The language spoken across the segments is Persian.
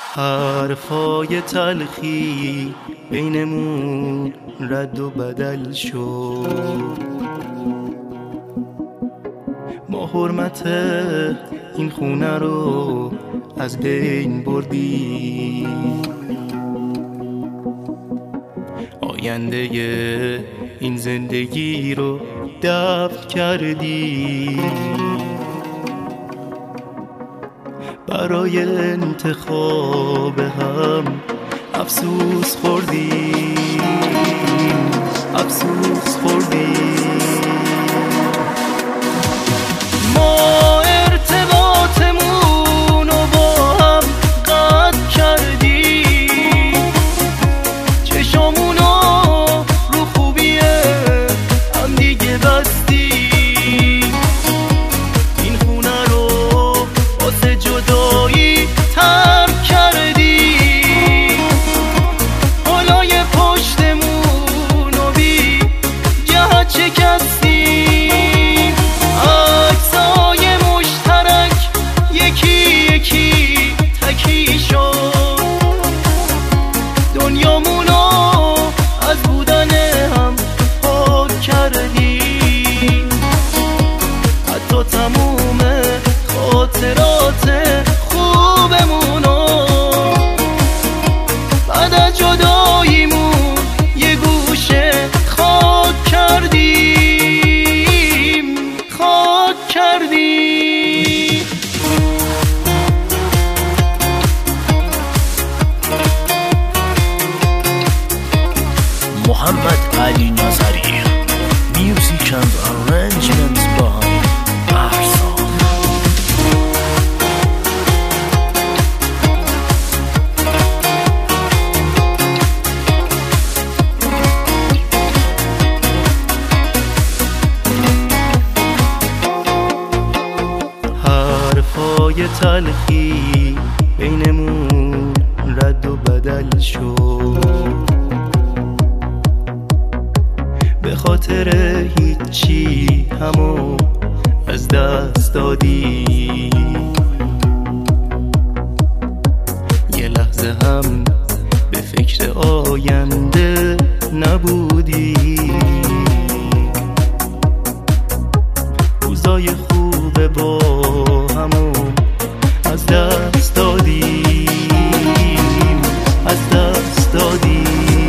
حرفای تلخی بینمون رد و بدل شد، ما حرمت این خونه رو از بین بردیم، آینده این زندگی رو دفن کردیم، برای انتخاب هم افسوس خوردیم، افسوس خوردیم. ما ارتباطمون رو با هم قطع کردیم، چشامونو رو خوبیه هم دیگه بستیم، این خونه رو واسه جدایی ترک کردیم، حالای پشتمون رو بی جهت شکستیم، عکسای مشترک یکی یکی تکی شد، دنیامونو از بودن هم پاک کردیم، حتی تموم خاطرات خوبمونو بعد از جداییمون یه گوشه خاک کردیم، خاک کردیم. محمد علی نظری Music and Arrangements by Ahsan. حرفای تلخی بینمون رد و بدل شد، به خاطر هیچی همو از دست دادی، یه لحظه هم به فکر آینده نبودی، روزای خوب با همون از دست دادیم، از دست دادیم.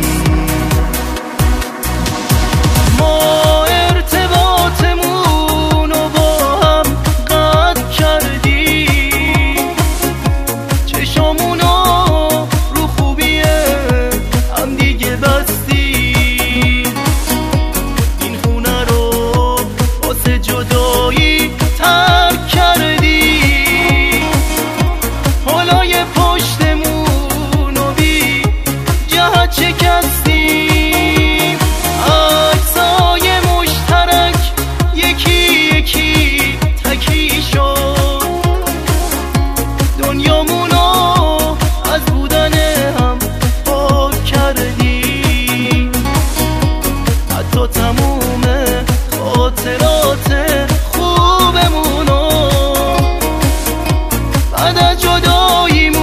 ما ارتباطمون رو با هم قطع کردیم، چشامونو رو خوبیه هم دیگه بستیم، این خونه رو واسه جدایی ترک کردیم، حالای پشتمون رو بی جهت شکستیم، عکسای مشترک یکی یکی تکی شد، دنیامونو از بودن هم پاک کردیم، حتی تموم خاطرات خوبمونو بعد از جداییمون